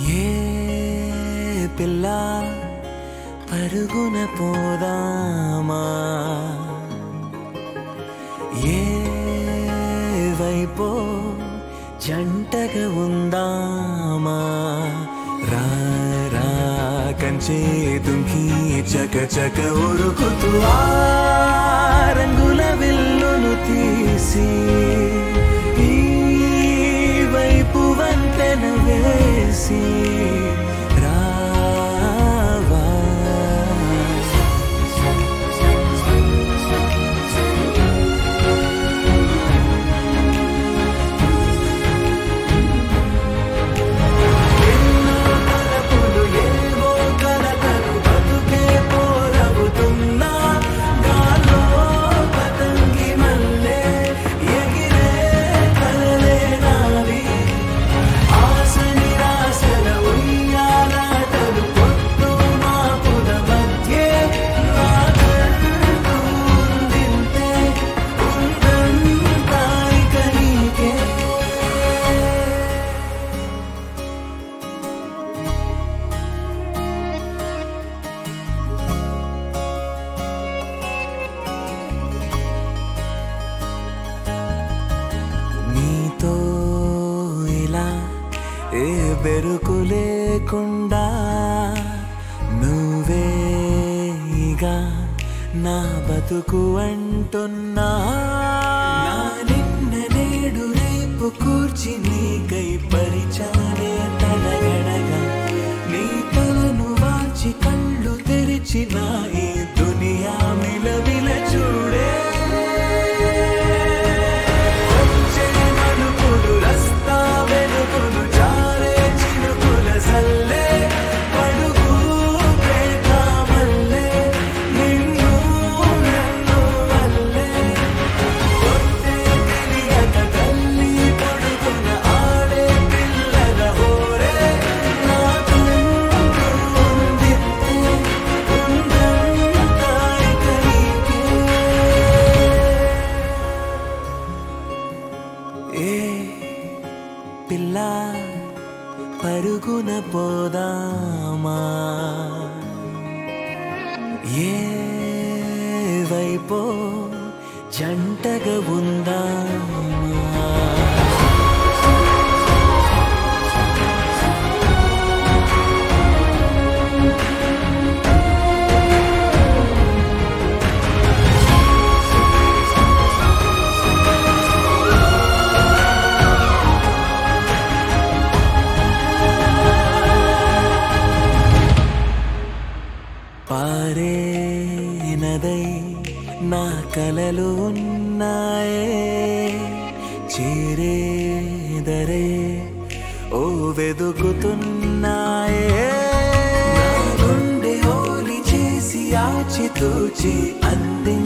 ఏ పిల్ల పరుగున పోదామా, ఏ వైపో జంటగా ఉందామా, రా రా కంచే దుంకి చక చక ఉరుకుతూ ఆ రంగుల విల్లును తీసి ఈ వైపు వంతెన వేసి రావా. ఎన్నో తలపులు ఏవో కలతలు బతుకే పోరవుతున్నా గాల్లో పతంగి మల్లె ఎగిరే కలలే నావి. ఆశ నిరాశల ఉయ్యాలాటలు పొద్దు మాపుల మధ్యే నాకంటూ ఉందింతే ఉందంతా ఇక నీకే. నీతో ఇలా ఏ బెరుకు లేకుండా నువ్వేగా నా బతుకు అంటున్నా. నా నిన్న నేడు రేపు కూర్చి నీకై పరిచానే తడగడగా, నీ తలను వాచి కళ్ళు తెరిచిన ఈ దునియా మిలవిల చూడే. వచ్చే మలుపులు రస్తా వెలుగులు జారే చినుకుల సల్లే పడుగు పేట మల్లె నిన్ను నన్ను వల్లే. ఒట్టే తెలియక తల్లి పొడుగున ఆడే పిల్లల హోరే నాకంటూ ఉందింతే ఉందంతా ఇక నీకే. ఏ పిల్ల పరుగున పోదామా, ఏ వైపో జంటగా ఉందామా. పారే నదై నా కలలు ఉన్నాయే, చేరేదరే ఓ వెదుకుతున్నాయే. నా గుండె ఓలి చేసి ఆచితూచి అందించే